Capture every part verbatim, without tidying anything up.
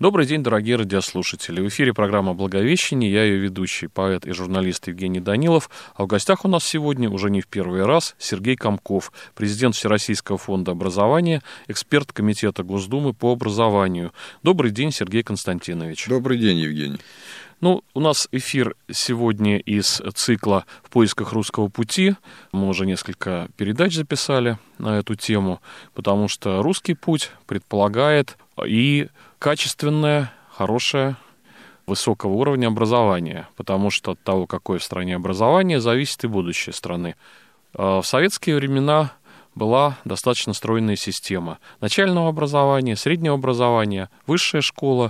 Добрый день, дорогие радиослушатели. В эфире программа «Благовещение». Я ее ведущий, поэт и журналист Евгений Данилов. А в гостях у нас сегодня, уже не в первый раз, Сергей Комков, президент Всероссийского фонда образования, эксперт Комитета Госдумы по образованию. Добрый день, Сергей Константинович. Добрый день, Евгений. Ну, у нас эфир сегодня из цикла «В поисках русского пути». Мы уже несколько передач записали на эту тему, потому что русский путь предполагает и качественное, хорошее, высокого уровня образования, потому что от того, какое в стране образование, зависит и будущее страны. В советские времена была достаточно стройная система начального образования, среднего образования, высшая школа.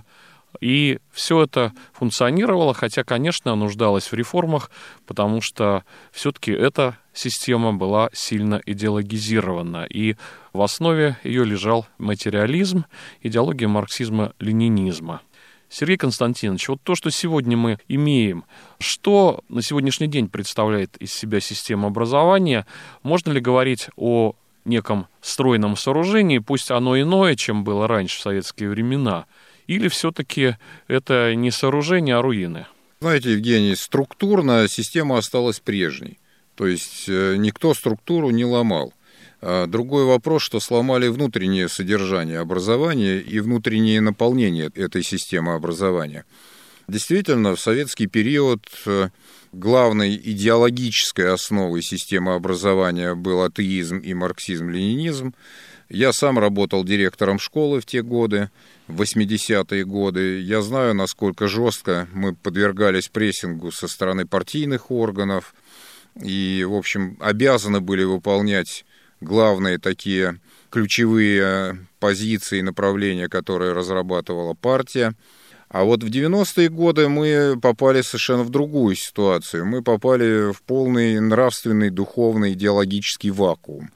И все это функционировало, хотя, конечно, нуждалось в реформах, потому что все-таки эта система была сильно идеологизирована, и в основе ее лежал материализм, идеология марксизма-ленинизма. Сергей Константинович, вот то, что сегодня мы имеем, что на сегодняшний день представляет из себя система образования, можно ли говорить о неком стройном сооружении, пусть оно иное, чем было раньше в советские времена, или все-таки это не сооружение, а руины? Знаете, Евгений, структурно система осталась прежней. То есть никто структуру не ломал. Другой вопрос, что сломали внутреннее содержание образования и внутреннее наполнение этой системы образования. Действительно, в советский период главной идеологической основой системы образования был атеизм и марксизм-ленинизм. Я сам работал директором школы в те годы, в восьмидесятые годы. Я знаю, насколько жестко мы подвергались прессингу со стороны партийных органов и, в общем, обязаны были выполнять главные такие ключевые позиции и направления, которые разрабатывала партия. А вот в девяностые годы мы попали совершенно в другую ситуацию. Мы попали в полный нравственный, духовный, идеологический вакуум,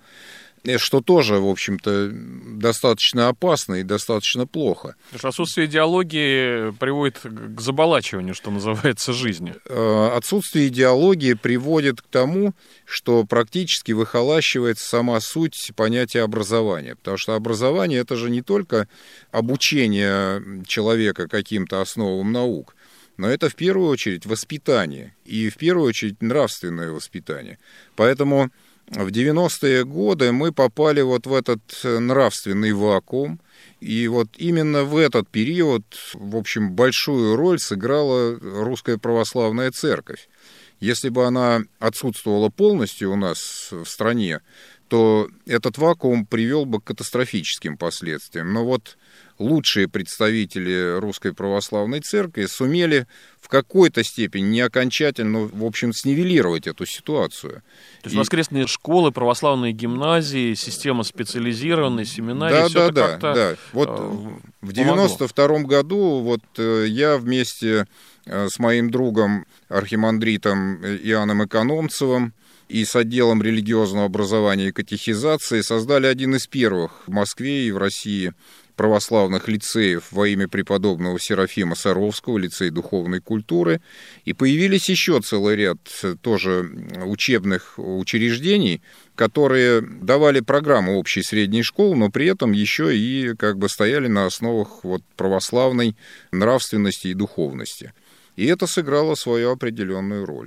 что тоже, в общем-то, достаточно опасно и достаточно плохо. Потому что отсутствие идеологии приводит к заболачиванию, что называется, жизни. Отсутствие идеологии приводит к тому, что практически выхолащивается сама суть понятия образования. Потому что образование — это же не только обучение человека каким-то основам наук, но это в первую очередь воспитание, и в первую очередь нравственное воспитание. Поэтому в девяностые годы мы попали вот в этот нравственный вакуум, и вот именно в этот период, в общем, большую роль сыграла Русская Православная Церковь. Если бы она отсутствовала полностью у нас в стране, то этот вакуум привел бы к катастрофическим последствиям. Но вот лучшие представители Русской Православной Церкви сумели в какой-то степени, не окончательно, в общем, снивелировать эту ситуацию. То есть и... воскресные школы, православные гимназии, система специализированной, семинарии, да, все да, это да, как-то да. Вот э, в девяносто втором году вот я вместе с моим другом архимандритом Иоанном Экономцевым и с отделом религиозного образования и катехизации создали один из первых в Москве и в России православных лицеев во имя преподобного Серафима Саровского, лицей духовной культуры, и появились еще целый ряд тоже учебных учреждений, которые давали программу общей средней школы, но при этом еще и как бы стояли на основах вот православной нравственности и духовности. И это сыграло свою определенную роль.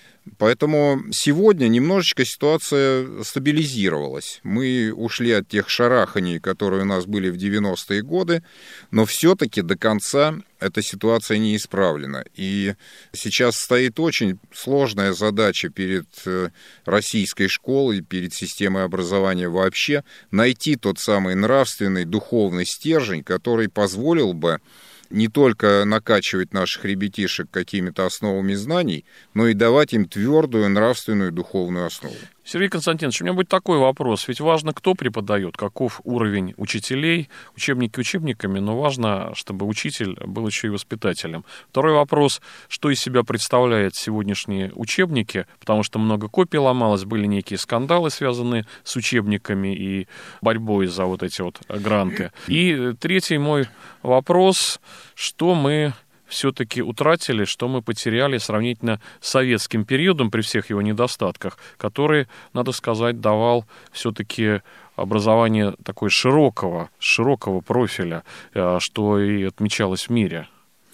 Поэтому сегодня немножечко ситуация стабилизировалась. Мы ушли от тех шараханий, которые у нас были в девяностые годы, но все-таки до конца эта ситуация не исправлена. И сейчас стоит очень сложная задача перед российской школой, перед системой образования вообще, найти тот самый нравственный, духовный стержень, который позволил бы не только накачивать наших ребятишек какими-то основами знаний, но и давать им твердую нравственную духовную основу. Сергей Константинович, у меня будет такой вопрос. Ведь важно, кто преподает, каков уровень учителей, учебники учебниками, но важно, чтобы учитель был еще и воспитателем. Второй вопрос, что из себя представляют сегодняшние учебники, потому что много копий ломалось, были некие скандалы, связанные с учебниками и борьбой за вот эти вот гранты. И третий мой вопрос, что мы все-таки утратили, что мы потеряли сравнительно с советским периодом при всех его недостатках, который, надо сказать, давал все-таки образование такое широкого, широкого профиля, что и отмечалось в мире.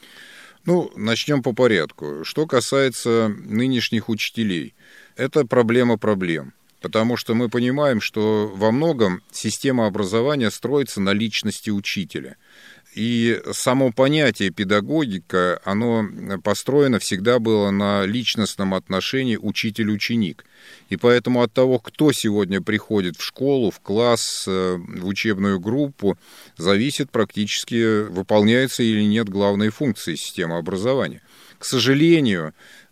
Ну, начнем по порядку. Что касается нынешних учителей, это проблема проблем. Потому что мы понимаем, что во многом система образования строится на личности учителя. И само понятие педагогика, оно построено всегда было на личностном отношении учитель-ученик. И поэтому от того, кто сегодня приходит в школу, в класс, в учебную группу, зависит практически, выполняются или нет главные функции системы образования. К сожалению,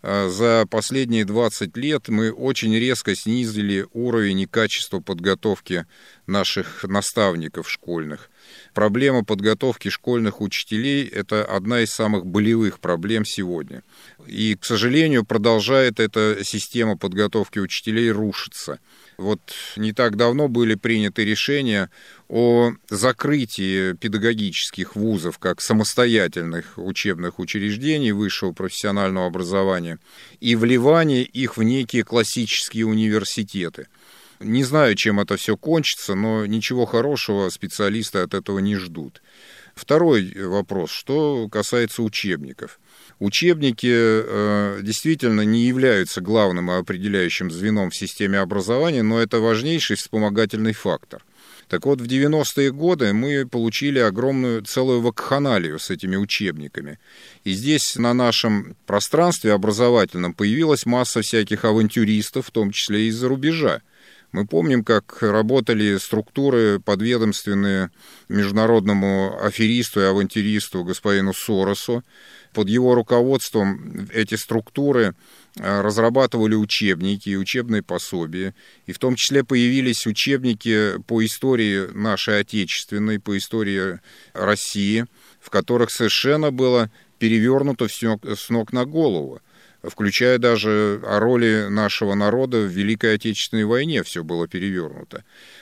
за последние двадцать лет мы очень резко снизили уровень и качество подготовки наших наставников школьных. Проблема подготовки школьных учителей – это одна из самых болевых проблем сегодня. И, к сожалению, продолжает эта система подготовки учителей рушиться. Вот не так давно были приняты решения о закрытии педагогических вузов как самостоятельных учебных учреждений высшего профессионального образования и вливании их в некие классические университеты. Не знаю, чем это все кончится, но ничего хорошего специалисты от этого не ждут. Второй вопрос, что касается учебников. Учебники э, действительно не являются главным и определяющим звеном в системе образования, но это важнейший вспомогательный фактор. Так вот, в девяностые годы мы получили огромную целую вакханалию с этими учебниками. И здесь на нашем пространстве образовательном появилась масса всяких авантюристов, в том числе и из-за рубежа. Мы помним, как работали структуры, подведомственные международному аферисту и авантюристу господину Соросу. Под его руководством эти структуры разрабатывали учебники и учебные пособия. И в том числе появились учебники по истории нашей отечественной, по истории России, в которых совершенно было перевернуто все с ног на голову. Включая даже о роли нашего народа в Великой Отечественной войне, все было перевернуто.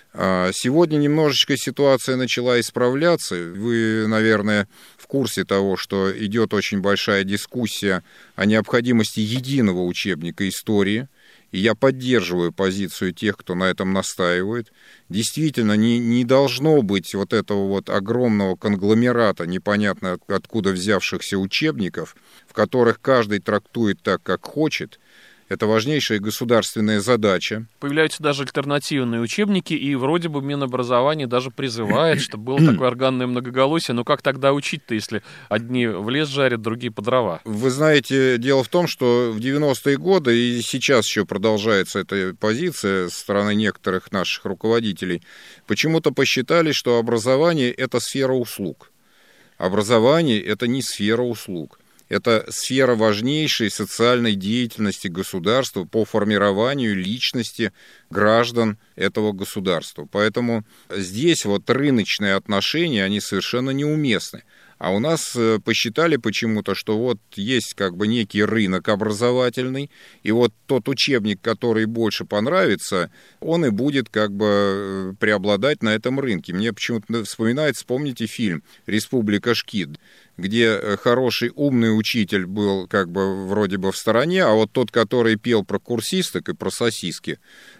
Сегодня немножечко ситуация начала исправляться. Вы, наверное, в курсе того, что идет очень большая дискуссия о необходимости единого учебника истории. И я поддерживаю позицию тех, кто на этом настаивает. Действительно, не, не должно быть вот этого вот огромного конгломерата, непонятно откуда взявшихся учебников, в которых каждый трактует так, как хочет. Это важнейшая государственная задача. Появляются даже альтернативные учебники, и вроде бы Минобразование даже призывает, чтобы было такое органное многоголосие. Но как тогда учить-то, если одни в лес жарят, другие по дрова? Вы знаете, дело в том, что в девяностые годы, и сейчас еще продолжается эта позиция со стороны некоторых наших руководителей, почему-то посчитали, что образование – это сфера услуг. Образование – это не сфера услуг. Это сфера важнейшей социальной деятельности государства по формированию личности граждан этого государства. Поэтому здесь вот рыночные отношения, они совершенно неуместны. А у нас посчитали почему-то, что вот есть как бы некий рынок образовательный, и вот тот учебник, который больше понравится, он и будет как бы преобладать на этом рынке. Мне почему-то вспоминается, вспомните фильм «Республика Шкид», где хороший умный учитель был как бы вроде бы в стороне, а вот тот, который пел про курсисток и про сосиски,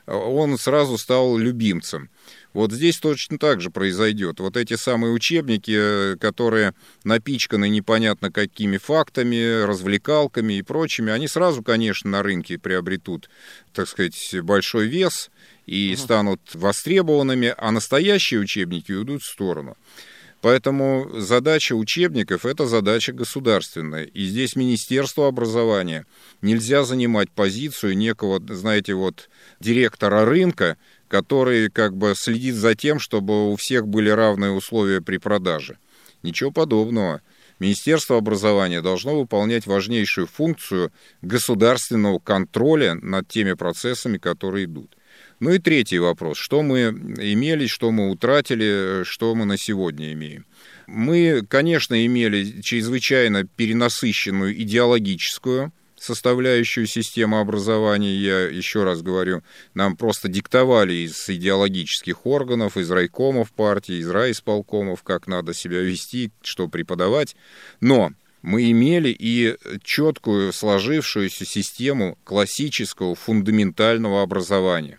он сразу стал любимцем. Вот здесь точно так же произойдет. Вот эти самые учебники, которые напичканы непонятно какими фактами, развлекалками и прочими, они сразу, конечно, на рынке приобретут, так сказать, большой вес и станут востребованными, а настоящие учебники уйдут в сторону. Поэтому задача учебников – это задача государственная. И здесь Министерство образования нельзя занимать позицию некого, знаете, вот директора рынка, который как бы следит за тем, чтобы у всех были равные условия при продаже. Ничего подобного. Министерство образования должно выполнять важнейшую функцию государственного контроля над теми процессами, которые идут. Ну и третий вопрос. Что мы имели, что мы утратили, что мы на сегодня имеем? Мы, конечно, имели чрезвычайно перенасыщенную идеологическую составляющую систему образования. Я еще раз говорю, нам просто диктовали из идеологических органов, из райкомов партии, из райисполкомов, как надо себя вести, что преподавать. Но мы имели и четкую сложившуюся систему классического фундаментального образования.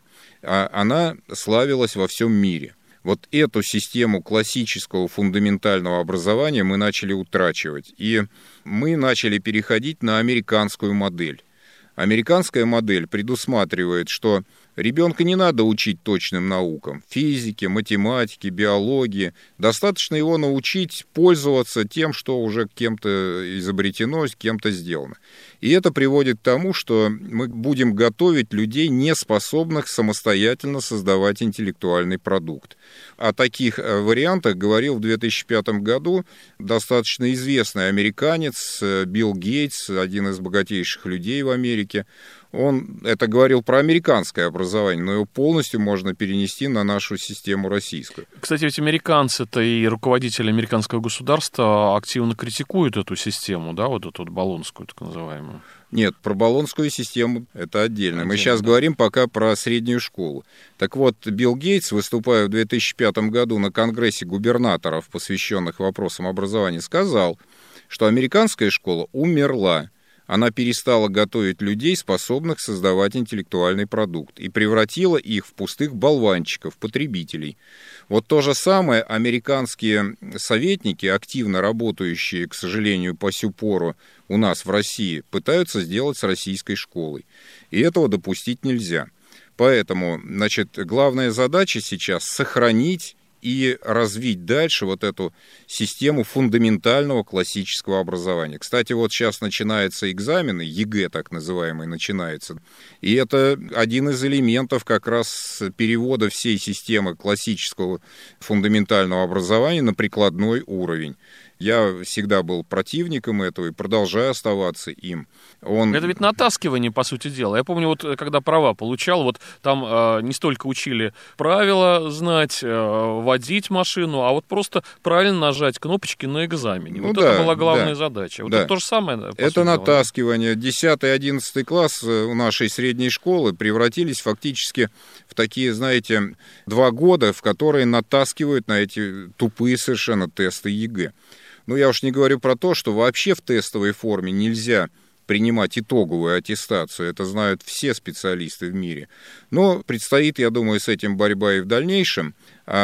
а она славилась во всем мире. Вот эту систему классического фундаментального образования мы начали утрачивать, и мы начали переходить на американскую модель. Американская модель предусматривает, что ребенка не надо учить точным наукам, физике, математике, биологии. Достаточно его научить пользоваться тем, что уже кем-то изобретено, кем-то сделано. И это приводит к тому, что мы будем готовить людей, не способных самостоятельно создавать интеллектуальный продукт. О таких вариантах говорил в две тысячи пятом году достаточно известный американец Билл Гейтс, один из богатейших людей в Америке. Он это говорил про американское образование, но его полностью можно перенести на нашу систему российскую. Кстати, ведь американцы-то и руководители американского государства активно критикуют эту систему, да, вот эту вот болонскую, так называемую. Нет, про болонскую систему это отдельно. отдельно Мы сейчас да. говорим пока про среднюю школу. Так вот, Билл Гейтс, выступая в две тысячи пятом году на Конгрессе губернаторов, посвященных вопросам образования, сказал, что американская школа умерла. Она перестала готовить людей, способных создавать интеллектуальный продукт, и превратила их в пустых болванчиков, потребителей. Вот то же самое американские советники, активно работающие, к сожалению, по сю пору у нас в России, пытаются сделать с российской школой. И этого допустить нельзя. Поэтому, значит, главная задача сейчас сохранить и развить дальше вот эту систему фундаментального классического образования. Кстати, вот сейчас начинаются экзамены, ЕГЭ так называемый начинается, и это один из элементов как раз перевода всей системы классического фундаментального образования на прикладной уровень. Я всегда был противником этого и продолжаю оставаться им. Он... Это ведь натаскивание, по сути дела. Я помню, вот когда права получал, вот там э, не столько учили правила знать, э, водить машину, а вот просто правильно нажать кнопочки на экзамене. Ну, вот да, это была главная да, задача. Вот да. это то же самое. Это натаскивание. десятый-одиннадцатый класс у нашей средней школы превратились фактически в такие, знаете, два года, в которые натаскивают на эти тупые совершенно тесты ЕГЭ. Ну, я уж не говорю про то, что вообще в тестовой форме нельзя принимать итоговую аттестацию. Это знают все специалисты в мире. Но предстоит, я думаю, с этим борьба и в дальнейшем.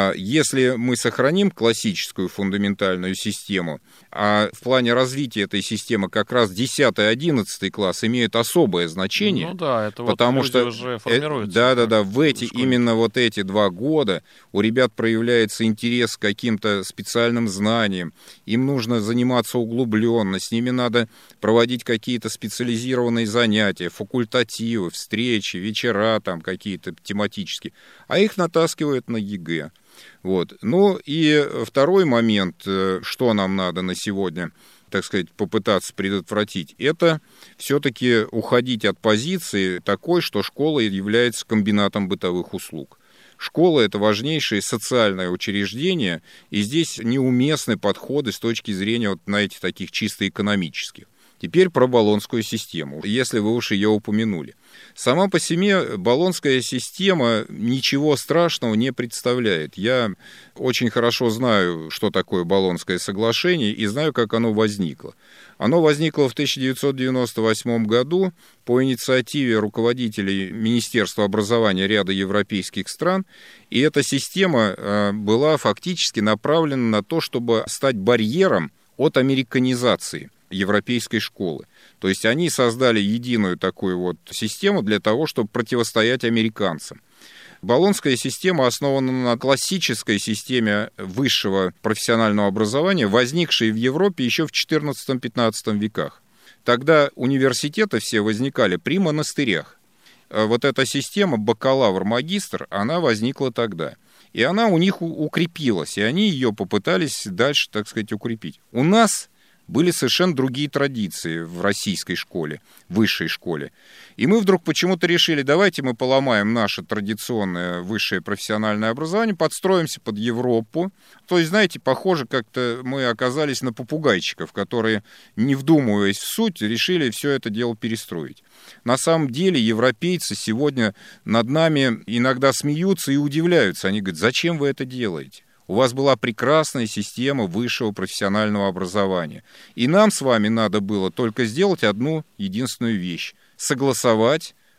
Если мы сохраним классическую фундаментальную систему, а в плане развития этой системы как раз десятый-одиннадцатый класс имеют особое значение. Ну да, это потому вот что уже формируются. Да, да, да. В эти, именно вот эти два года у ребят проявляется интерес к каким-то специальным знаниям. Им нужно заниматься углубленно, с ними надо проводить какие-то специализированные занятия, факультативы, встречи, вечера там какие-то тематические. А их натаскивают на ЕГЭ. Вот. Ну и второй момент, что нам надо на сегодня, так сказать, попытаться предотвратить, это все-таки уходить от позиции такой, что школа является комбинатом бытовых услуг. Школа – это важнейшее социальное учреждение, и здесь неуместны подходы с точки зрения вот на этих таких чисто экономических. Теперь про болонскую систему, если вы уж ее упомянули. Сама по себе болонская система ничего страшного не представляет. Я очень хорошо знаю, что такое Болонское соглашение, и знаю, как оно возникло. Оно возникло в тысяча девятьсот девяносто восьмом году по инициативе руководителей Министерства образования ряда европейских стран, и эта система была фактически направлена на то, чтобы стать барьером от американизации европейской школы. То есть они создали единую такую вот систему для того, чтобы противостоять американцам. Болонская система основана на классической системе высшего профессионального образования, возникшей в Европе еще в четырнадцатом-пятнадцатом веках. Тогда университеты все возникали при монастырях. Вот эта система бакалавр-магистр, она возникла тогда. И она у них укрепилась, и они ее попытались дальше, так сказать, укрепить. У нас были совершенно другие традиции в российской школе, высшей школе. И мы вдруг почему-то решили, давайте мы поломаем наше традиционное высшее профессиональное образование, подстроимся под Европу. То есть, знаете, похоже, как-то мы оказались на попугайчиков, которые, не вдумываясь в суть, решили все это дело перестроить. На самом деле европейцы сегодня над нами иногда смеются и удивляются. Они говорят, зачем вы это делаете? У вас была прекрасная система высшего профессионального образования. И нам с вами надо было только сделать одну единственную вещь. Согласовать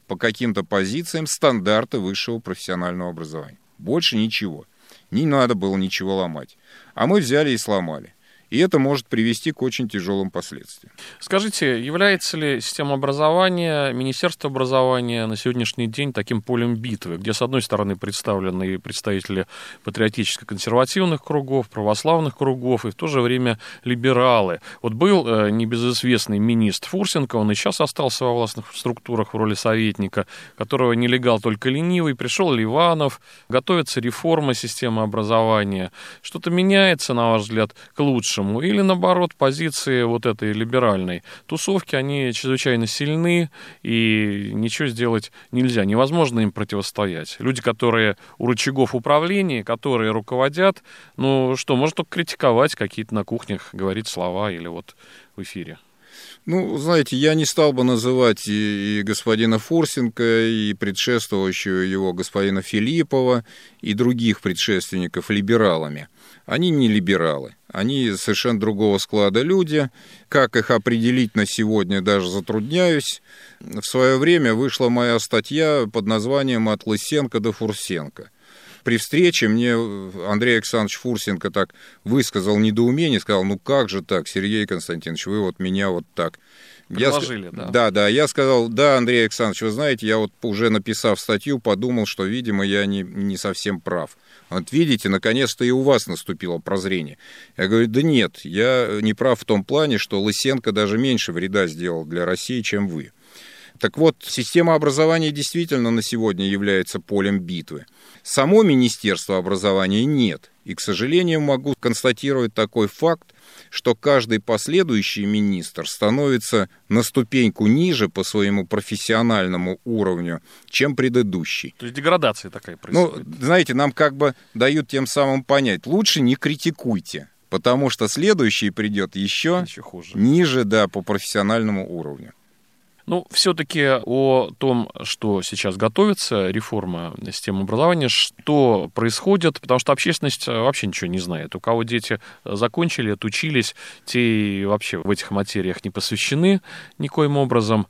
по каким-то позициям стандарты высшего профессионального образования. Больше ничего. Не надо было ничего ломать. А мы взяли и сломали. И это может привести к очень тяжелым последствиям. Скажите, является ли система образования, Министерство образования на сегодняшний день таким полем битвы, где, с одной стороны, представлены представители патриотическо-консервативных кругов, православных кругов, и в то же время либералы? Вот был э, небезызвестный министр Фурсенко, он и сейчас остался во властных структурах в роли советника, которого нелегал только ленивый, пришел Ливанов, готовится реформа системы образования. Что-то меняется, на ваш взгляд, к лучшему? Или, наоборот, позиции вот этой либеральной тусовки, они чрезвычайно сильны, и ничего сделать нельзя, невозможно им противостоять. Люди, которые у рычагов управления, которые руководят, ну что, может только критиковать, какие-то на кухнях говорить слова или вот в эфире. Ну, знаете, я не стал бы называть и, и господина Фурсенко, и предшествующего его господина Филиппова, и других предшественников либералами. Они не либералы, они совершенно другого склада люди. Как их определить на сегодня, даже затрудняюсь. В свое время вышла моя статья под названием «От Лысенко до Фурсенко». При встрече мне Андрей Александрович Фурсенко так высказал недоумение, сказал: ну как же так, Сергей Константинович, вы вот меня вот так... Предложили, я, да. Да, да, я сказал: да, Андрей Александрович, вы знаете, я вот уже написав статью, подумал, что, видимо, я не, не совсем прав. Вот видите, наконец-то и у вас наступило прозрение. Я говорю: да нет, я не прав в том плане, что Лысенко даже меньше вреда сделал для России, чем вы. Так вот, система образования действительно на сегодня является полем битвы. Само Министерство образования нет. И, к сожалению, могу констатировать такой факт, что каждый последующий министр становится на ступеньку ниже по своему профессиональному уровню, чем предыдущий. То есть деградация такая происходит. Ну, знаете, нам как бы дают тем самым понять: лучше не критикуйте, потому что следующий придет еще, еще хуже. Ниже, да, по профессиональному уровню. Ну, все-таки о том, что сейчас готовится, реформа системы образования, что происходит, потому что общественность вообще ничего не знает. У кого дети закончили, отучились, те и вообще в этих материях не посвящены никоим образом,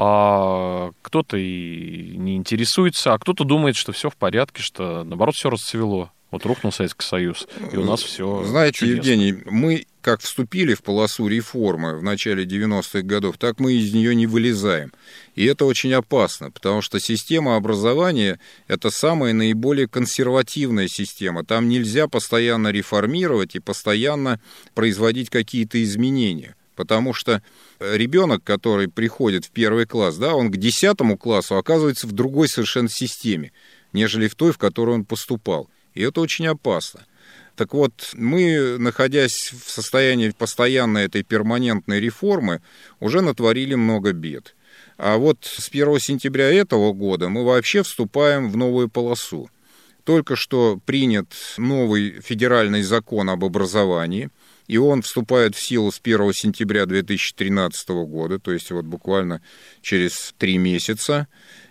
а кто-то и не интересуется, а кто-то думает, что все в порядке, что, наоборот, все расцвело. Вот рухнул Советский Союз, и у нас все. Знаете, чудесно. Евгений, мы как вступили в полосу реформы в начале девяностых годов, так мы из нее не вылезаем. И это очень опасно, потому что система образования – это самая наиболее консервативная система. Там нельзя постоянно реформировать и постоянно производить какие-то изменения. Потому что ребенок, который приходит в первый класс, да, он к десятому классу оказывается в другой совершенно системе, нежели в той, в которую он поступал. И это очень опасно. Так вот, мы, находясь в состоянии постоянной этой перманентной реформы, уже натворили много бед. А вот с первого сентября этого года мы вообще вступаем в новую полосу. Только что принят новый федеральный закон об образовании, и он вступает в силу с первого сентября две тысячи тринадцатого года, то есть вот буквально через три месяца.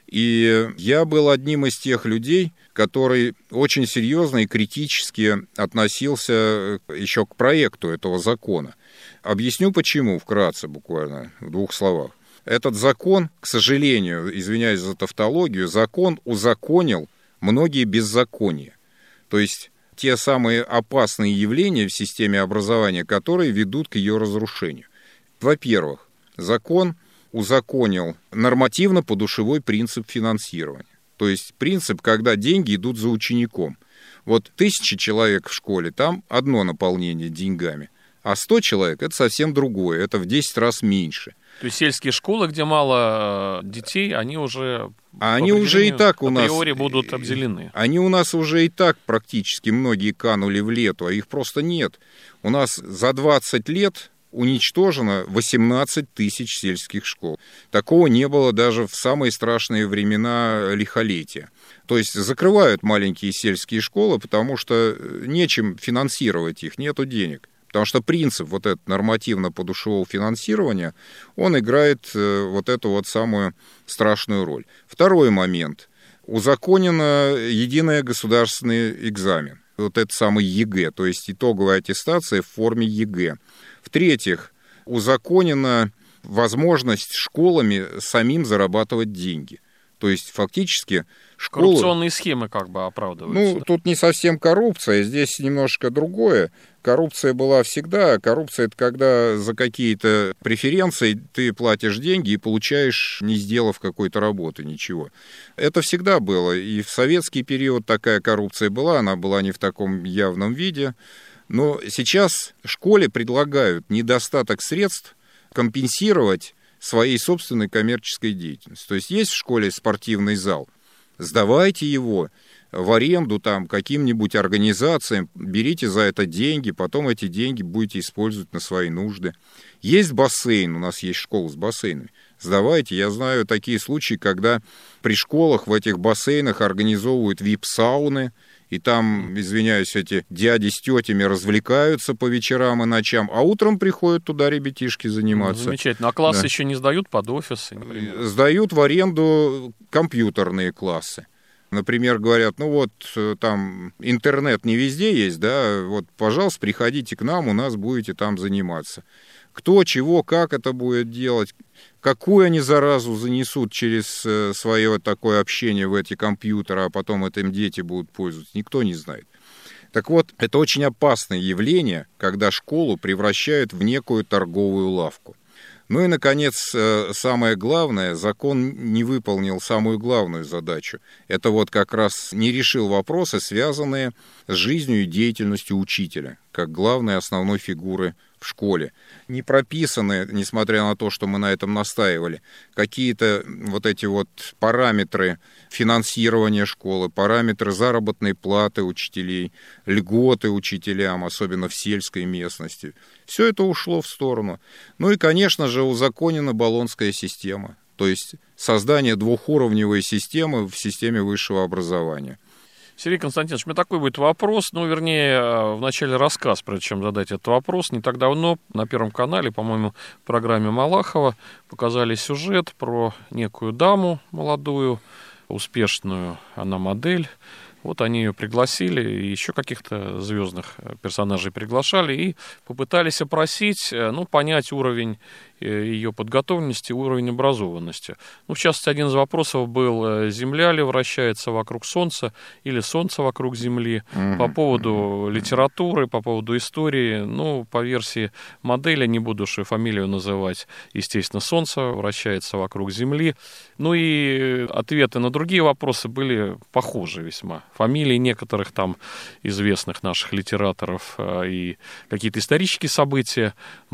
И я был одним из тех людей, который очень серьезно и критически относился еще к проекту этого закона. Объясню почему, вкратце, буквально, в двух словах. Этот закон, к сожалению, извиняюсь за тавтологию, закон узаконил многие беззакония. То есть те самые опасные явления в системе образования, которые ведут к ее разрушению. Во-первых, закон узаконил нормативно-подушевой принцип финансирования. То есть принцип, когда деньги идут за учеником. Вот тысяча человек в школе, там одно наполнение деньгами, а сто человек – это совсем другое, это в десять раз меньше. То есть сельские школы, где мало детей, они уже, а они уже и так у нас априори будут обделены. Они у нас уже и так практически многие канули в лету, а их просто нет. У нас за двадцать лет уничтожено восемнадцать тысяч сельских школ. Такого не было даже в самые страшные времена лихолетия. То есть закрывают маленькие сельские школы, потому что нечем финансировать их, нету денег. Потому что принцип вот этого нормативно-подушевого финансирования, он играет вот эту вот самую страшную роль. Второй момент. Узаконено единый государственный экзамен. Вот это самый ЕГЭ, то есть итоговая аттестация в форме ЕГЭ. В-третьих, узаконена возможность школами самим зарабатывать деньги. То есть, фактически, школы... Коррупционные схемы как бы оправдываются. Ну, тут не совсем коррупция, здесь немножко другое. Коррупция была всегда. Коррупция — это когда за какие-то преференции ты платишь деньги и получаешь, не сделав какой-то работы, ничего. Это всегда было. И в советский период такая коррупция была, она была не в таком явном виде. Но сейчас школе предлагают недостаток средств компенсировать своей собственной коммерческой деятельностью. То есть есть в школе спортивный зал, сдавайте его в аренду там каким-нибудь организациям, берите за это деньги, потом эти деньги будете использовать на свои нужды. Есть бассейн, у нас есть школа с бассейнами, сдавайте. Я знаю такие случаи, когда при школах в этих бассейнах организовывают вип-сауны, и там, извиняюсь, эти дяди с тетями развлекаются по вечерам и ночам, а утром приходят туда ребятишки заниматься. Ну, замечательно. А классы Да. еще не сдают под офисы, например? Сдают в аренду компьютерные классы. Например, говорят, ну вот там интернет не везде есть, да, вот, пожалуйста, приходите к нам, у нас будете там заниматься. Кто, чего, как это будет делать, какую они заразу занесут через свое такое общение в эти компьютеры, а потом этим дети будут пользоваться, никто не знает. Так вот, это очень опасное явление, когда школу превращают в некую торговую лавку. Ну и, наконец, самое главное, закон не выполнил самую главную задачу. Это вот как раз не решил вопросы, связанные с жизнью и деятельностью учителя, как главной основной фигуры в школе. Не прописаны, несмотря на то, что мы на этом настаивали, какие-то вот эти вот параметры финансирования школы, параметры заработной платы учителей, льготы учителям, особенно в сельской местности. Все это ушло в сторону. Ну и, конечно же, узаконена Болонская система, то есть создание двухуровневой системы в системе высшего образования. Сергей Константинович, у меня такой будет вопрос, ну, вернее, в начале рассказ, прежде чем задать этот вопрос. Не так давно на Первом канале, по-моему, в программе Малахова показали сюжет про некую даму молодую, успешную, она модель. Вот они ее пригласили, и еще каких-то звездных персонажей приглашали, и попытались опросить, ну, понять уровень ее подготовленности, уровень образованности. Ну, в частности, один из вопросов был, Земля ли вращается вокруг Солнца, или Солнце вокруг Земли. Mm-hmm. По поводу литературы, по поводу истории, ну, по версии модели, не буду уж и фамилию называть, естественно, Солнце вращается вокруг Земли. Ну, и ответы на другие вопросы были похожи весьма. Фамилии некоторых там известных наших литераторов и какие-то исторические события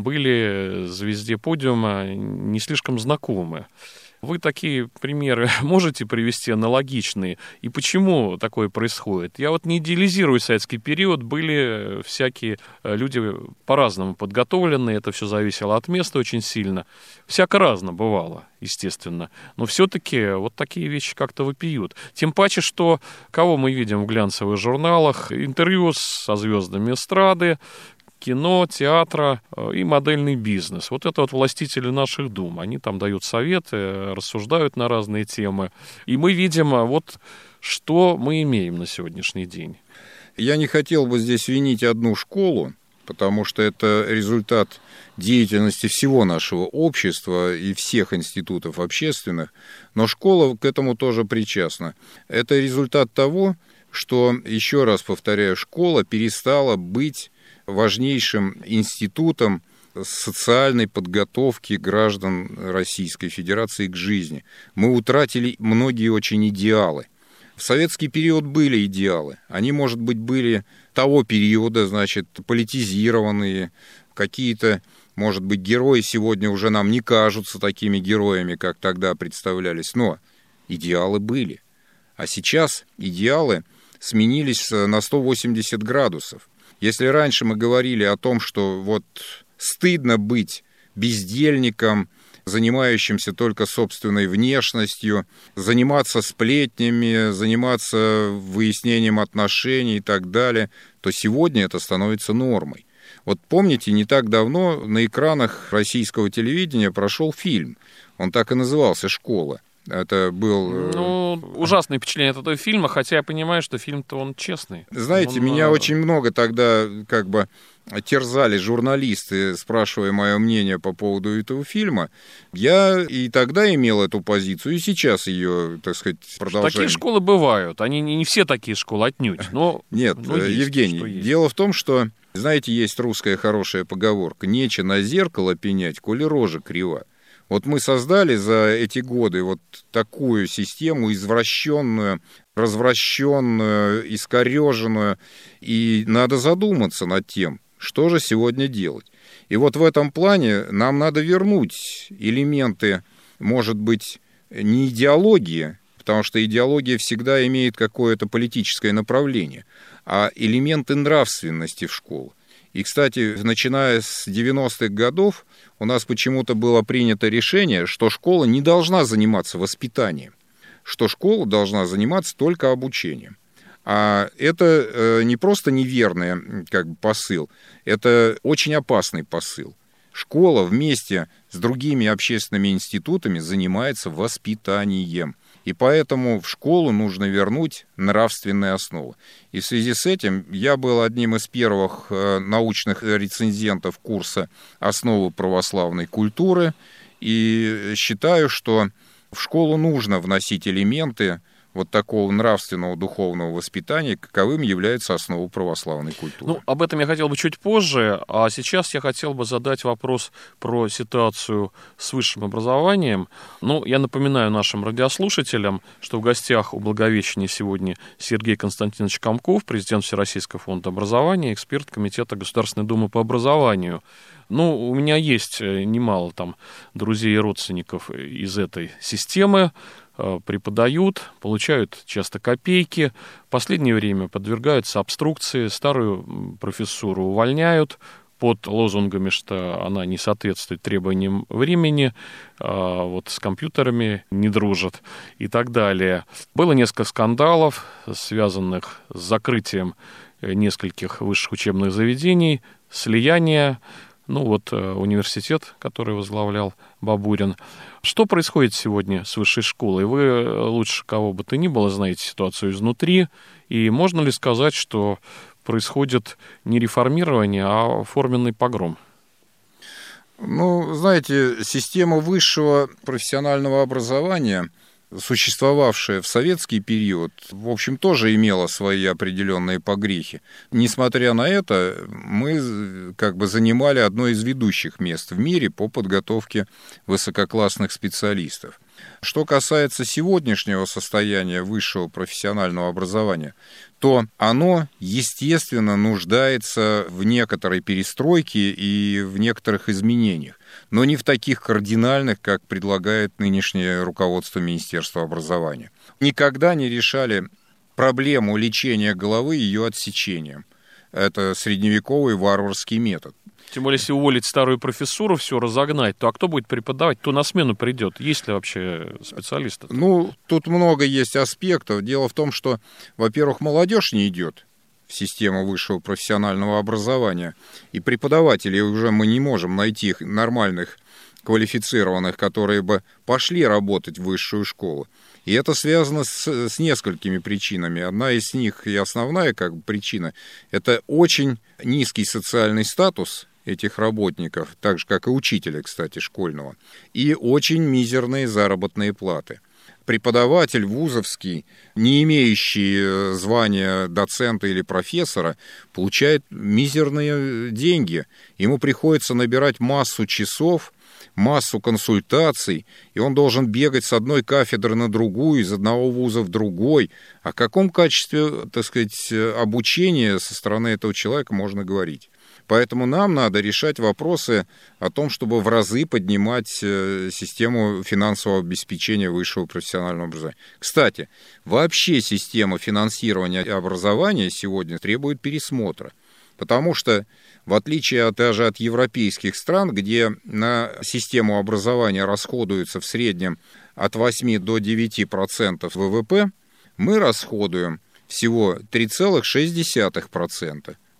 были звезде подиума не слишком знакомы. Вы такие примеры можете привести аналогичные? И почему такое происходит? Я вот не идеализирую советский период, были всякие люди по-разному подготовленные, это все зависело от места очень сильно. Всяко разно бывало, естественно. Но все-таки вот такие вещи как-то вопиют. Тем паче, что кого мы видим в глянцевых журналах? Интервью со звездами эстрады, кино, театра и модельный бизнес. Вот это вот властители наших дум. Они там дают советы, рассуждают на разные темы. И мы видим, вот что мы имеем на сегодняшний день. Я не хотел бы здесь винить одну школу, потому что это результат деятельности всего нашего общества и всех институтов общественных. Но школа к этому тоже причастна. Это результат того, что, еще раз повторяю, школа перестала быть важнейшим институтом социальной подготовки граждан Российской Федерации к жизни. Мы утратили многие очень идеалы. В советский период были идеалы. Они, может быть, были того периода, значит, политизированные. Какие-то, может быть, герои сегодня уже нам не кажутся такими героями, как тогда представлялись. Но идеалы были. А сейчас идеалы сменились на сто восемьдесят градусов. Если раньше мы говорили о том, что вот стыдно быть бездельником, занимающимся только собственной внешностью, заниматься сплетнями, заниматься выяснением отношений и так далее, то сегодня это становится нормой. Вот помните, не так давно на экранах российского телевидения прошел фильм, он так и назывался «Школа». Это был... Ну, ужасное впечатление от этого фильма, хотя я понимаю, что фильм-то он честный. Знаете, он... меня очень много тогда как бы терзали журналисты, спрашивая мое мнение по поводу этого фильма. Я и тогда имел эту позицию, и сейчас ее, так сказать, продолжаю. Такие школы бывают, они не все такие школы отнюдь, но... Нет, но есть, Евгений, дело в том, что, знаете, есть русская хорошая поговорка: «Нече на зеркало пенять, коли рожа крива». Вот мы создали за эти годы вот такую систему извращенную, развращенную, искореженную, и надо задуматься над тем, что же сегодня делать. И вот в этом плане нам надо вернуть элементы, может быть, не идеологии, потому что идеология всегда имеет какое-то политическое направление, а элементы нравственности в школу. И, кстати, начиная с девяностых годов у нас почему-то было принято решение, что школа не должна заниматься воспитанием, что школа должна заниматься только обучением. А это не просто неверный как бы посыл, это очень опасный посыл. Школа вместе с другими общественными институтами занимается воспитанием. И поэтому в школу нужно вернуть нравственные основы. И в связи с этим я был одним из первых научных рецензентов курса «Основы православной культуры». И считаю, что в школу нужно вносить элементы вот такого нравственного духовного воспитания, каковым является основа православной культуры. Ну, об этом я хотел бы чуть позже, а сейчас я хотел бы задать вопрос про ситуацию с высшим образованием. Ну, я напоминаю нашим радиослушателям, что в гостях у Благовещения сегодня Сергей Константинович Комков, президент Всероссийского фонда образования, эксперт Комитета Государственной Думы по образованию. Ну, у меня есть немало там друзей и родственников из этой системы, преподают, получают часто копейки, в последнее время подвергаются обструкции, старую профессуру увольняют под лозунгами, что она не соответствует требованиям времени, вот с компьютерами не дружат и так далее. Было несколько скандалов, связанных с закрытием нескольких высших учебных заведений, слияние. Ну вот университет, который возглавлял Бабурин. Что происходит сегодня с высшей школой? Вы лучше кого бы то ни было знаете ситуацию изнутри. И можно ли сказать, что происходит не реформирование, а форменный погром? Ну, знаете, система высшего профессионального образования, существовавшая в советский период, в общем, тоже имела свои определенные погрехи. Несмотря на это, мы как бы занимали одно из ведущих мест в мире по подготовке высококлассных специалистов. Что касается сегодняшнего состояния высшего профессионального образования, то оно, естественно, нуждается в некоторой перестройке и в некоторых изменениях, но не в таких кардинальных, как предлагает нынешнее руководство Министерства образования. Никогда не решали проблему лечения головы ее отсечением. Это средневековый варварский метод. Тем более, если уволить старую профессуру, все разогнать, то а кто будет преподавать? Кто на смену придет? Есть ли вообще специалисты? Ну, тут много есть аспектов. Дело в том, что, во-первых, молодежь не идет в систему высшего профессионального образования, и преподавателей уже мы не можем найти нормальных, квалифицированных, которые бы пошли работать в высшую школу. И это связано с, с несколькими причинами. Одна из них, и основная как бы причина, это очень низкий социальный статус этих работников, так же, как и учителя, кстати, школьного, и очень мизерные заработные платы. Преподаватель вузовский, не имеющий звания доцента или профессора, получает мизерные деньги. Ему приходится набирать массу часов, массу консультаций, и он должен бегать с одной кафедры на другую, из одного вуза в другой. О каком качестве, так сказать, обучения со стороны этого человека можно говорить? Поэтому нам надо решать вопросы о том, чтобы в разы поднимать систему финансового обеспечения высшего профессионального образования. Кстати, вообще система финансирования образования сегодня требует пересмотра. Потому что, в отличие от, даже от европейских стран, где на систему образования расходуется в среднем от восьми до девяти процентов вэ вэ пэ, мы расходуем всего три целых шесть десятых процента.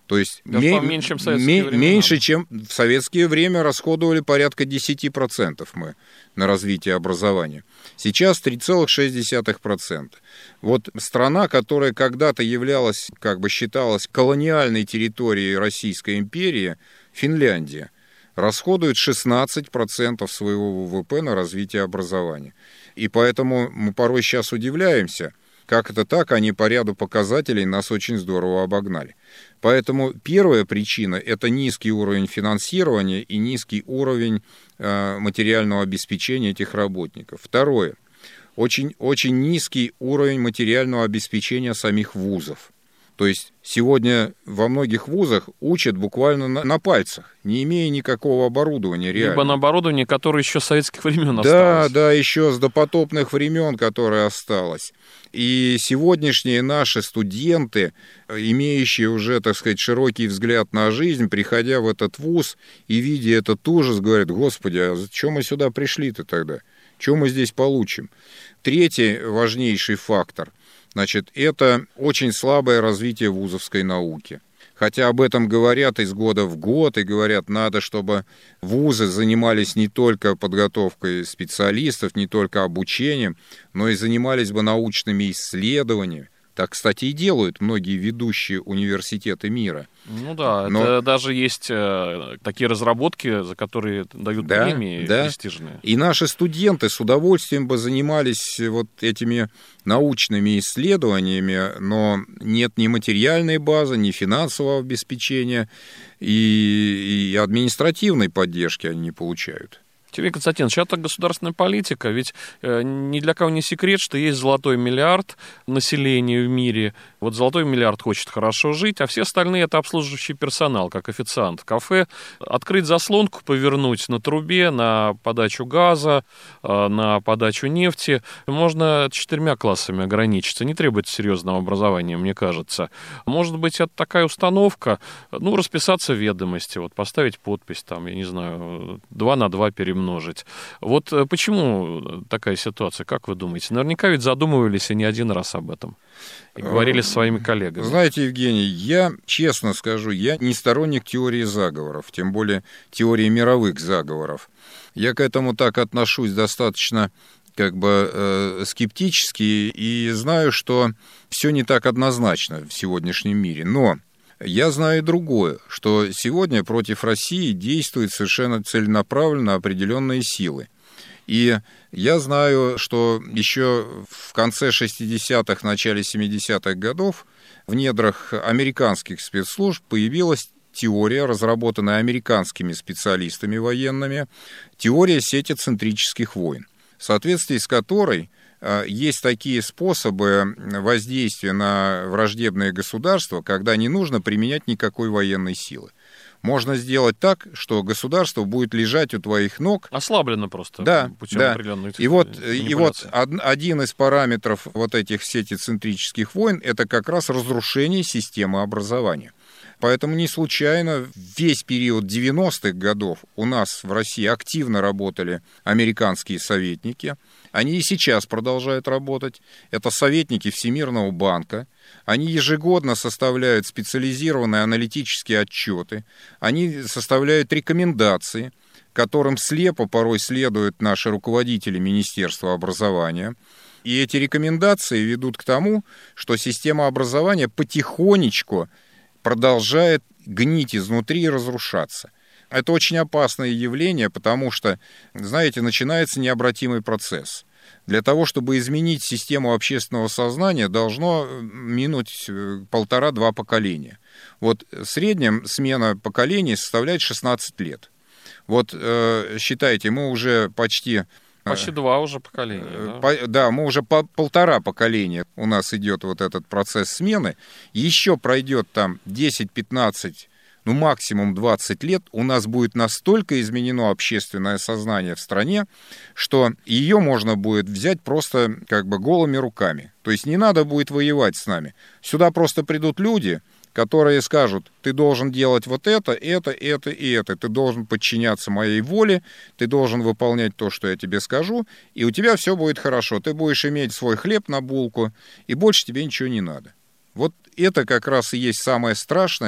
То есть Даже ме- меньше, чем в советские ме- времена. меньше, чем в советское время расходовали порядка десять процентов мы на развитие образования. Сейчас три целых шесть десятых процента. Вот страна, которая когда-то являлась, как бы считалась колониальной территорией Российской империи, Финляндия, расходует шестнадцать процентов своего ВВП на развитие образования. И поэтому мы порой сейчас удивляемся, как это так, они по ряду показателей нас очень здорово обогнали. Поэтому первая причина – это низкий уровень финансирования и низкий уровень э, материального обеспечения этих работников. Второе – очень, очень низкий уровень материального обеспечения самих вузов. То есть сегодня во многих вузах учат буквально на, на пальцах, не имея никакого оборудования реально. Либо на оборудовании, которое еще с советских времен да, осталось. Да, да, еще с допотопных времен, которое осталось. И сегодняшние наши студенты, имеющие уже, так сказать, широкий взгляд на жизнь, приходя в этот вуз и видя этот ужас, говорят: Господи, а зачем мы сюда пришли-то тогда? Что мы здесь получим? Третий важнейший фактор, значит, это очень слабое развитие вузовской науки. Хотя об этом говорят из года в год, и говорят, надо, чтобы вузы занимались не только подготовкой специалистов, не только обучением, но и занимались бы научными исследованиями. Так, кстати, и делают многие ведущие университеты мира. Ну да, Но... это даже есть э, такие разработки, за которые дают да, премии да. престижные. И наши студенты с удовольствием бы занимались вот этими научными исследованиями, но нет ни материальной базы, ни финансового обеспечения, и, и административной поддержки они не получают. Сергей Константинович, это государственная политика, ведь э, ни для кого не секрет, что есть золотой миллиард населения в мире. Вот золотой миллиард хочет хорошо жить, а все остальные — это обслуживающий персонал, как официант в кафе. Открыть заслонку, повернуть на трубе, на подачу газа, э, на подачу нефти. Можно четырьмя классами ограничиться, не требуется серьезного образования, мне кажется. Может быть, это такая установка, ну, расписаться в ведомости, вот поставить подпись, там, я не знаю, два на два перемножить. Множить. Вот почему такая ситуация, как вы думаете? Наверняка ведь задумывались и не один раз об этом. И говорили с своими коллегами. Знаете, Евгений, я честно скажу, я не сторонник теории заговоров, тем более теории мировых заговоров. Я к этому так отношусь достаточно как бы э, скептически и знаю, что все не так однозначно в сегодняшнем мире. Но я знаю другое, что сегодня против России действуют совершенно целенаправленно определенные силы. И я знаю, что еще в конце шестидесятых, начале семидесятых годов в недрах американских спецслужб появилась теория, разработанная американскими специалистами военными, теория сетецентрических войн, в соответствии с которой есть такие способы воздействия на враждебные государства, когда не нужно применять никакой военной силы. Можно сделать так, что государство будет лежать у твоих ног. Ослаблено просто. Да, путем да. определенной И вот, и вот один из параметров вот этих сетецентрических войн – это как раз разрушение системы образования. Поэтому не случайно весь период девяностых годов у нас в России активно работали американские советники. Они и сейчас продолжают работать. Это советники Всемирного банка. Они ежегодно составляют специализированные аналитические отчеты. Они составляют рекомендации, которым слепо порой следуют наши руководители Министерства образования. И эти рекомендации ведут к тому, что система образования потихонечку продолжает гнить изнутри и разрушаться. Это очень опасное явление, потому что, знаете, начинается необратимый процесс. Для того, чтобы изменить систему общественного сознания, должно минуть полтора-два поколения. Вот в среднем смена поколений составляет шестнадцать лет. Вот э, считайте, мы уже почти... Почти два уже поколения. Да, по, да мы уже по, полтора поколения у нас идет вот этот процесс смены. Еще пройдет там десять-пятнадцать, ну максимум двадцать лет, у нас будет настолько изменено общественное сознание в стране, что ее можно будет взять просто как бы голыми руками. То есть не надо будет воевать с нами. Сюда просто придут люди, которые скажут: ты должен делать вот это, это, это и это. Ты должен подчиняться моей воле, ты должен выполнять то, что я тебе скажу, и у тебя все будет хорошо. Ты будешь иметь свой хлеб на булку, и больше тебе ничего не надо. Вот это как раз и есть самое страшное, к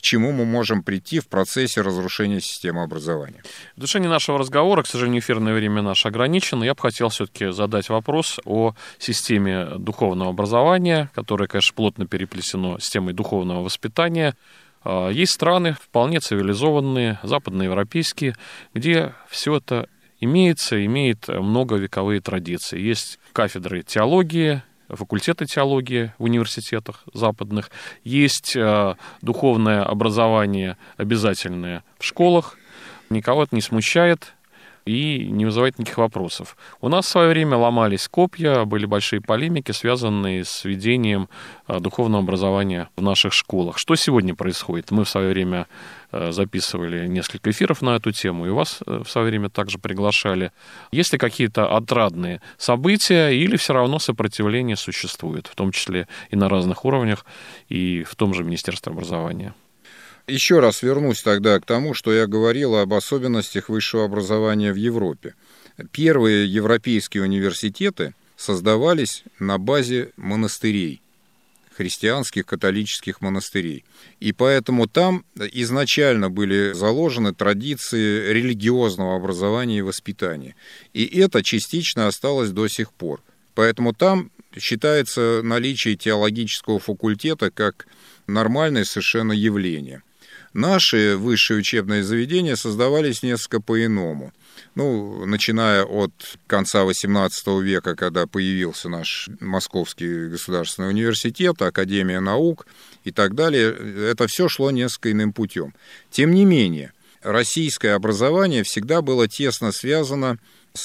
чему мы можем прийти в процессе разрушения системы образования. В завершении нашего разговора, к сожалению, эфирное время наше ограничено. Я бы хотел все-таки задать вопрос о системе духовного образования, которая, конечно, плотно переплетена с темой духовного воспитания. Есть страны, вполне цивилизованные, западноевропейские, где все это имеется, имеет многовековые традиции. Есть кафедры теологии, факультеты теологии в университетах западных, есть духовное образование обязательное в школах, никого это не смущает и не вызывает никаких вопросов. У нас в свое время ломались копья, были большие полемики, связанные с введением духовного образования в наших школах. Что сегодня происходит? Мы в свое время записывали несколько эфиров на эту тему, и вас в свое время также приглашали. Есть ли какие-то отрадные события, или все равно сопротивление существует, в том числе и на разных уровнях, и в том же Министерстве образования? Еще раз вернусь тогда к тому, что я говорил об особенностях высшего образования в Европе. Первые европейские университеты создавались на базе монастырей, христианских католических монастырей. И поэтому там изначально были заложены традиции религиозного образования и воспитания. И это частично осталось до сих пор. Поэтому там считается наличие теологического факультета как нормальное совершенно явление. Наши высшие учебные заведения создавались несколько по-иному. Ну, начиная от конца восемнадцатого века, когда появился наш Московский государственный университет, Академия наук и так далее, это все шло несколько иным путем. Тем не менее, российское образование всегда было тесно связано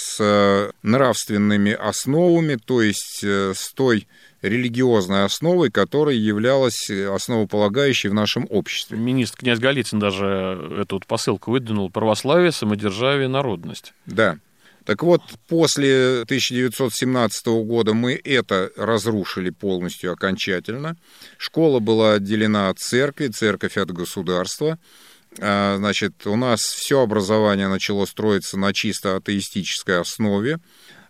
с нравственными основами, то есть с той религиозной основой, которая являлась основополагающей в нашем обществе. Министр князь Голицын даже эту вот посылку выдвинул: православие, самодержавие, народность. Да. Так вот, после тысяча девятьсот семнадцатого года мы это разрушили полностью, окончательно. Школа была отделена от церкви, церковь от государства. Значит, у нас все образование начало строиться на чисто атеистической основе.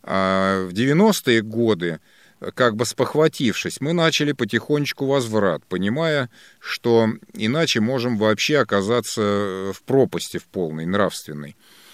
А в девяностые годы, как бы спохватившись, мы начали потихонечку возврат, понимая, что иначе можем вообще оказаться в пропасти в полной, нравственной.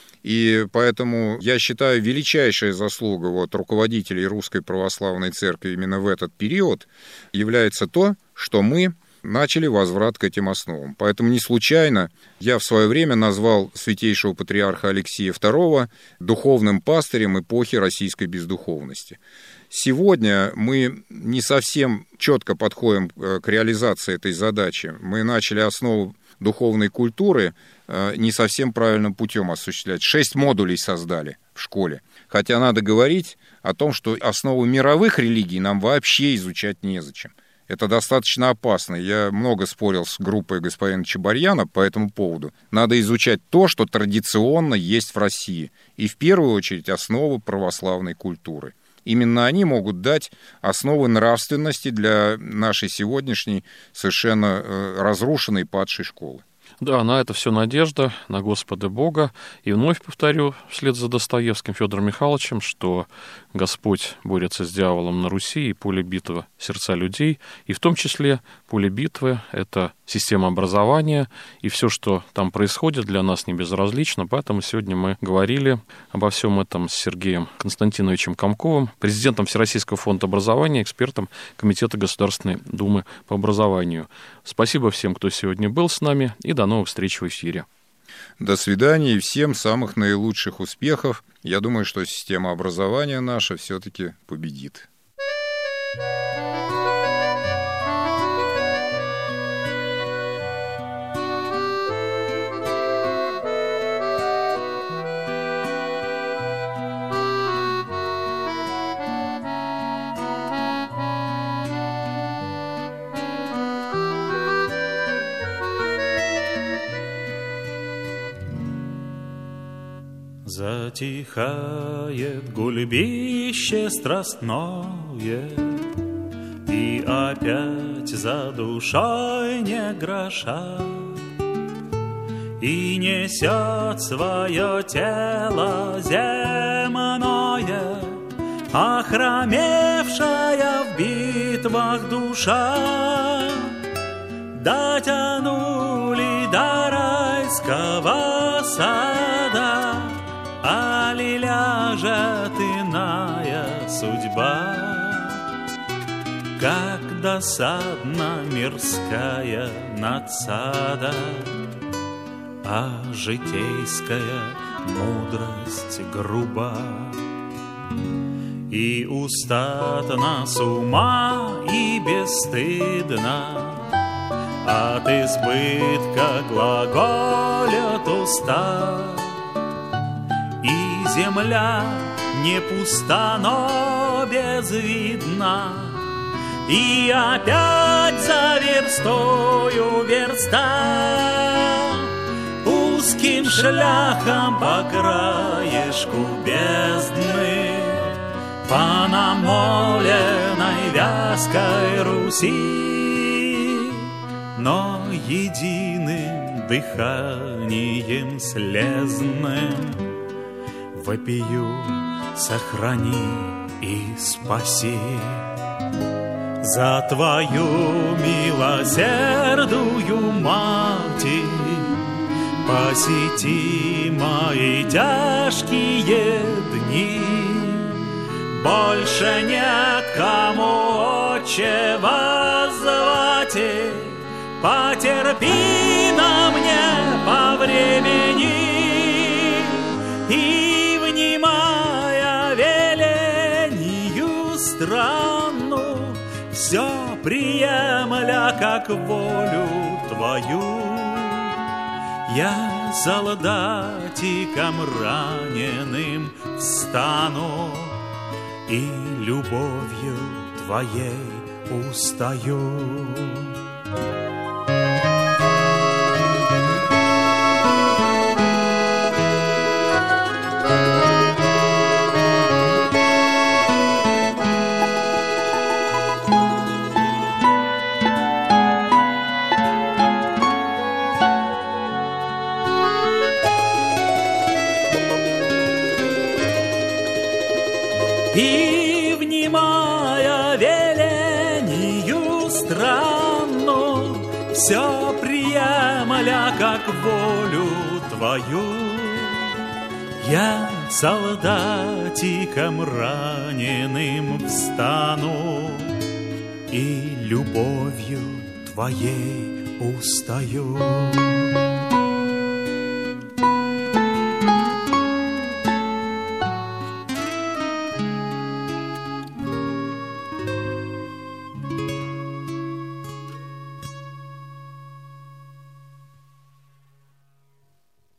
И поэтому я считаю, величайшая заслуга вот руководителей Русской Православной Церкви именно в этот период является то, что мы начали возврат к этим основам. Поэтому не случайно я в свое время назвал святейшего патриарха Алексия второго духовным пастырем эпохи российской бездуховности. Сегодня мы не совсем четко подходим к реализации этой задачи. Мы начали основу духовной культуры не совсем правильным путем осуществлять. Шесть модулей создали в школе. Хотя надо говорить о том, что основу мировых религий нам вообще изучать незачем. Это достаточно опасно. Я много спорил с группой господина Чебарьяна по этому поводу. Надо изучать то, что традиционно есть в России. И в первую очередь основы православной культуры. Именно они могут дать основы нравственности для нашей сегодняшней совершенно разрушенной падшей школы. Да, на это все надежда, на Господа Бога. И вновь повторю, вслед за Достоевским Федором Михайловичем, что Господь борется с дьяволом на Руси, и поле битвы — сердца людей, и в том числе поле битвы — это система образования, и все, что там происходит, для нас не безразлично. Поэтому сегодня мы говорили обо всем этом с Сергеем Константиновичем Комковым, президентом Всероссийского фонда образования, экспертом Комитета Государственной Думы по образованию. Спасибо всем, кто сегодня был с нами, и до новых встреч в эфире. До свидания и всем самых наилучших успехов. Я думаю, что система образования наша все-таки победит. Затихает гульбище страстное, и опять за душой не гроша, и несет свое тело земное, охромевшая в битвах душа. Дотянули русского сада, али ляжет иная судьба, как досадна мирская надсада, а житейская мудрость груба. И устатна с ума и бесстыдна, от избытка глаголят уста. И земля не пуста, но безвидна, и опять за верстою верста, узким шляхом по краешку бездны, по намоленной вязкой Руси, но единым дыханием слезным вопию: сохрани и спаси. За твою милосердую Матерь посети мои тяжкие дни. Больше некому, Отче, воззвать, потерпи на мне по времени. И, внимая велению странну, все приемля как волю твою, я солдатиком раненым встану и любовью твоей устаю. И, внимая велению странну, все приемля как волю твою, я солдатиком раненым встану и любовью твоей устаю.